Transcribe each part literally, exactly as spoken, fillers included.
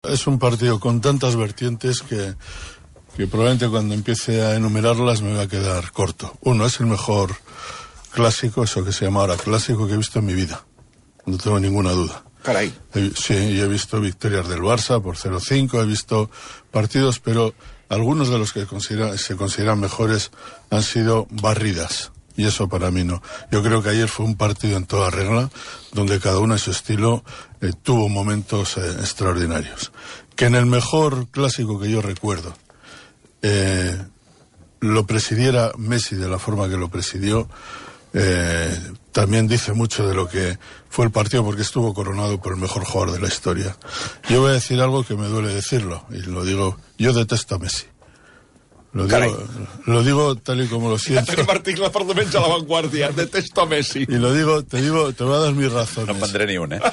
Es un partido con tantas vertientes que, que probablemente cuando empiece a enumerarlas me va a quedar corto. Uno, es el mejor clásico, eso que se llama ahora clásico, que he visto en mi vida. No tengo ninguna duda. Caray. He, sí, y he visto victorias del Barça por cero cinco, he visto partidos, pero algunos de los que considera, se consideran mejores han sido barridas. Y eso para mí no. Yo creo que ayer fue un partido en toda regla, donde cada uno en su estilo eh, tuvo momentos eh, extraordinarios. Que en el mejor clásico que yo recuerdo eh, lo presidiera Messi de la forma que lo presidió, eh, también dice mucho de lo que fue el partido, porque estuvo coronado por el mejor jugador de la historia. Yo voy a decir algo que me duele decirlo, y lo digo, yo detesto a Messi. Lo digo, lo digo tal y como lo siento. Tenim articles per diumenge a La Vanguardia. Detesto a Messi. Y lo digo, te digo, te voy a dar mis razones. No pondré ni una, ¿eh?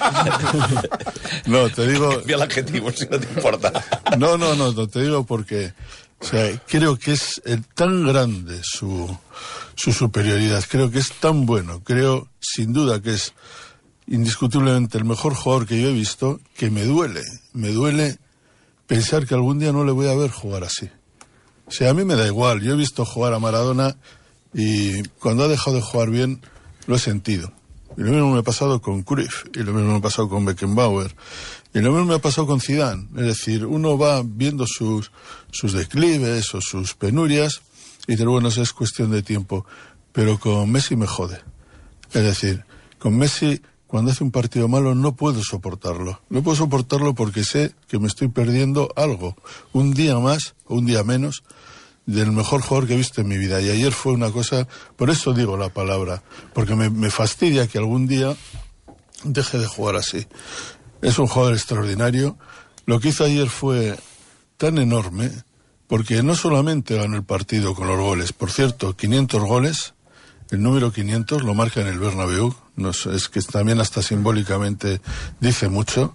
No, te digo... Cambia el adjetivo, si no te importa. No, no, no, no, te digo porque... O sea, creo que es eh, tan grande su, su superioridad. Creo que es tan bueno. Creo, sin duda, que es indiscutiblemente el mejor jugador que yo he visto, que me duele. Me duele pensar que algún día no le voy a ver jugar así. O sea, a mí me da igual. Yo he visto jugar a Maradona y cuando ha dejado de jugar bien lo he sentido. Y lo mismo me ha pasado con Cruyff, y lo mismo me ha pasado con Beckenbauer, y lo mismo me ha pasado con Zidane. Es decir, uno va viendo sus, sus declives o sus penurias y dice, bueno, eso es cuestión de tiempo. Pero con Messi me jode. Es decir, con Messi, cuando hace un partido malo, no puedo soportarlo. No puedo soportarlo porque sé que me estoy perdiendo algo. Un día más o un día menos del mejor jugador que he visto en mi vida. Y ayer fue una cosa, por eso digo la palabra, porque me, me fastidia que algún día deje de jugar así. Es un jugador extraordinario. Lo que hizo ayer fue tan enorme, porque no solamente ganó el partido con los goles. Por cierto, quinientos goles, el número quinientos lo marca en el Bernabéu. No sé, es que también hasta simbólicamente dice mucho.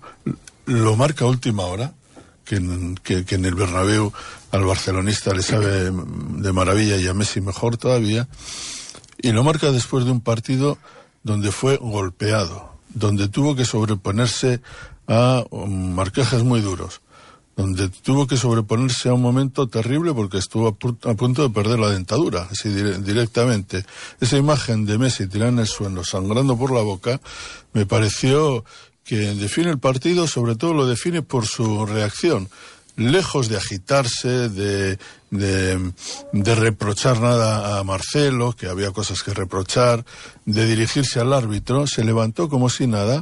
Lo marca a última hora, que en, que, que en el Bernabéu al barcelonista le sabe de maravilla y a Messi mejor todavía. Y lo marca después de un partido donde fue golpeado, donde tuvo que sobreponerse a um, marcajes muy duros, donde tuvo que sobreponerse a un momento terrible porque estuvo a, pu- a punto de perder la dentadura, así dire- directamente. Esa imagen de Messi tirado en el suelo, sangrando por la boca, me pareció que define el partido, sobre todo lo define por su reacción. Lejos de agitarse, de, de, de reprochar nada a Marcelo, que había cosas que reprochar, de dirigirse al árbitro, se levantó como si nada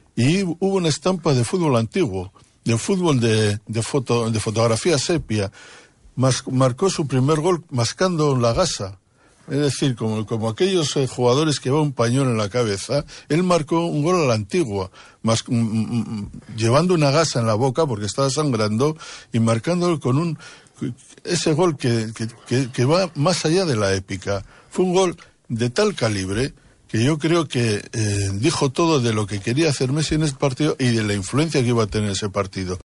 y hubo una estampa de fútbol antiguo, de fútbol de, de, foto, de fotografía sepia. Mas, marcó su primer gol mascando la gasa. Es decir, como, como aquellos eh, jugadores que va un pañuelo en la cabeza, él marcó un gol a la antigua, mas, mm, mm, llevando una gasa en la boca porque estaba sangrando y marcándolo con un... ese gol que, que, que, que va más allá de la épica. Fue un gol de tal calibre que yo creo que eh, dijo todo de lo que quería hacer Messi en este partido y de la influencia que iba a tener ese partido.